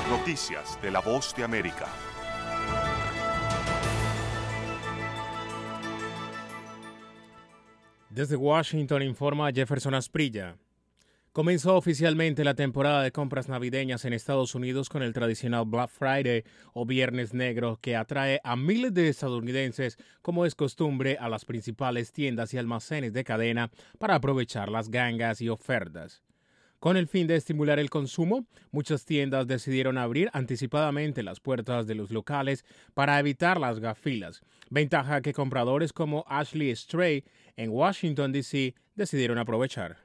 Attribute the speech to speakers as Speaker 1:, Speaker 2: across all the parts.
Speaker 1: Noticias de La Voz de América.
Speaker 2: Desde Washington informa Jefferson Asprilla. Comenzó oficialmente la temporada de compras navideñas en Estados Unidos con el tradicional Black Friday o Viernes Negro que atrae a miles de estadounidenses, como es costumbre, a las principales tiendas y almacenes de cadena para aprovechar las gangas y ofertas. Con el fin de estimular el consumo, muchas tiendas decidieron abrir anticipadamente las puertas de los locales para evitar las filas, ventaja que compradores como Ashley Stray en Washington, D.C. decidieron aprovechar.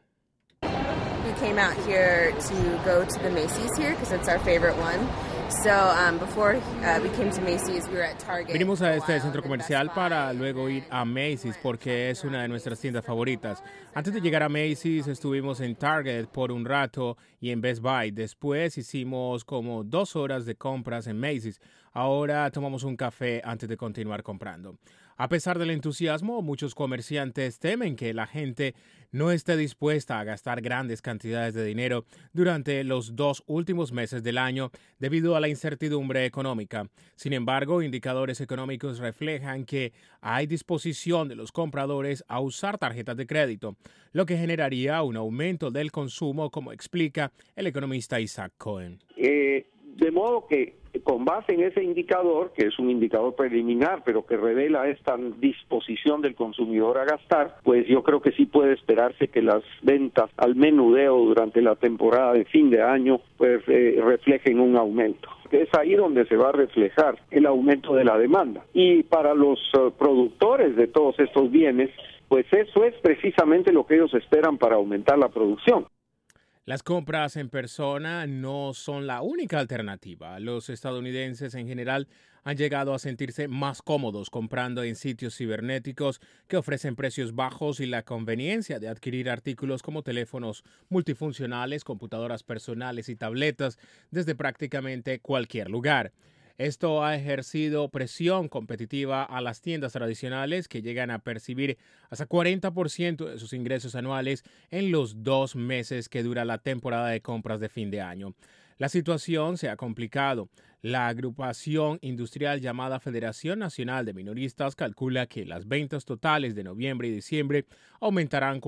Speaker 3: We came out here to go to the Macy's here because it's our favorite one. So before we came to Macy's, we were at Target.
Speaker 2: Vinimos a este centro comercial para luego ir a Macy's porque es una de nuestras tiendas favoritas. Antes de llegar a Macy's estuvimos en Target por un rato y en Best Buy. Después hicimos como 2 horas de compras en Macy's. Ahora tomamos un café antes de continuar comprando. A pesar del entusiasmo, muchos comerciantes temen que la gente no esté dispuesta a gastar grandes cantidades de dinero durante los 2 últimos meses del año debido a la incertidumbre económica. Sin embargo, indicadores económicos reflejan que hay disposición de los compradores a usar tarjetas de crédito, lo que generaría un aumento del consumo, como explica el economista Isaac Cohen.
Speaker 4: De modo que con base en ese indicador, que es un indicador preliminar, pero que revela esta disposición del consumidor a gastar, pues yo creo que sí puede esperarse que las ventas al menudeo durante la temporada de fin de año pues reflejen un aumento. Es ahí donde se va a reflejar el aumento de la demanda. Y para los productores de todos estos bienes, pues eso es precisamente lo que ellos esperan para aumentar la producción.
Speaker 2: Las compras en persona no son la única alternativa. Los estadounidenses en general han llegado a sentirse más cómodos comprando en sitios cibernéticos que ofrecen precios bajos y la conveniencia de adquirir artículos como teléfonos multifuncionales, computadoras personales y tabletas desde prácticamente cualquier lugar. Esto ha ejercido presión competitiva a las tiendas tradicionales que llegan a percibir hasta 40% de sus ingresos anuales en los 2 meses que dura la temporada de compras de fin de año. La situación se ha complicado. La agrupación industrial llamada Federación Nacional de Minoristas calcula que las ventas totales de noviembre y diciembre aumentarán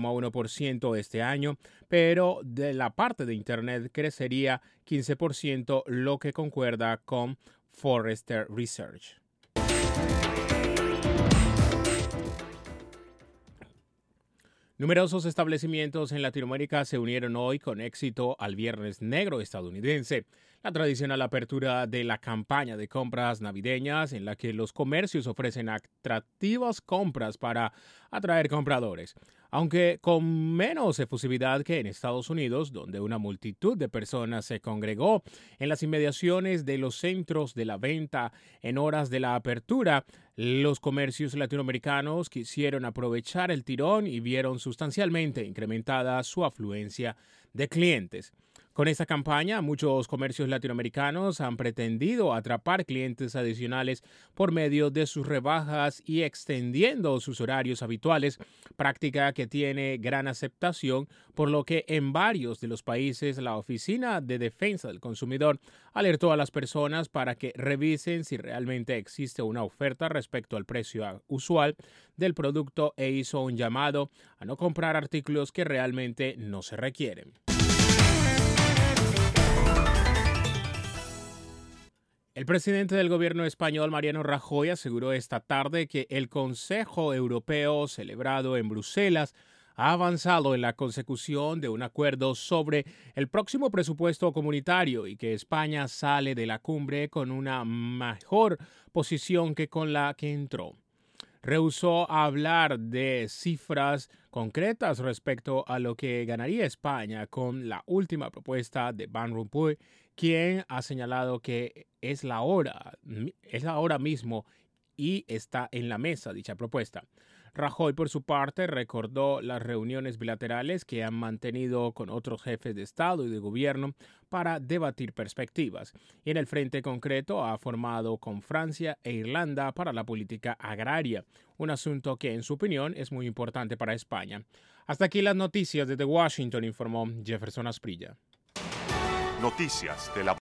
Speaker 2: 4,1% este año, pero de la parte de Internet crecería 15%, lo que concuerda con Forrester Research. Numerosos establecimientos en Latinoamérica se unieron hoy con éxito al Viernes Negro estadounidense, la tradicional apertura de la campaña de compras navideñas en la que los comercios ofrecen atractivas compras para atraer compradores. Aunque con menos efusividad que en Estados Unidos, donde una multitud de personas se congregó en las inmediaciones de los centros de la venta en horas de la apertura, los comercios latinoamericanos quisieron aprovechar el tirón y vieron sustancialmente incrementada su afluencia de clientes. Con esta campaña, muchos comercios latinoamericanos han pretendido atrapar clientes adicionales por medio de sus rebajas y extendiendo sus horarios habituales, práctica que tiene gran aceptación, por lo que en varios de los países la Oficina de Defensa del Consumidor alertó a las personas para que revisen si realmente existe una oferta respecto al precio usual del producto e hizo un llamado a no comprar artículos que realmente no se requieren. El presidente del gobierno español, Mariano Rajoy, aseguró esta tarde que el Consejo Europeo celebrado en Bruselas ha avanzado en la consecución de un acuerdo sobre el próximo presupuesto comunitario y que España sale de la cumbre con una mejor posición que con la que entró. Rehusó hablar de cifras concretas respecto a lo que ganaría España con la última propuesta de Van Rompuy, quien ha señalado que es la hora mismo y está en la mesa dicha propuesta. Rajoy, por su parte, recordó las reuniones bilaterales que han mantenido con otros jefes de Estado y de Gobierno para debatir perspectivas. Y en el frente concreto ha formado con Francia e Irlanda para la política agraria, un asunto que, en su opinión, es muy importante para España. Hasta aquí las noticias desde Washington, informó Jefferson Asprilla.
Speaker 1: Noticias de La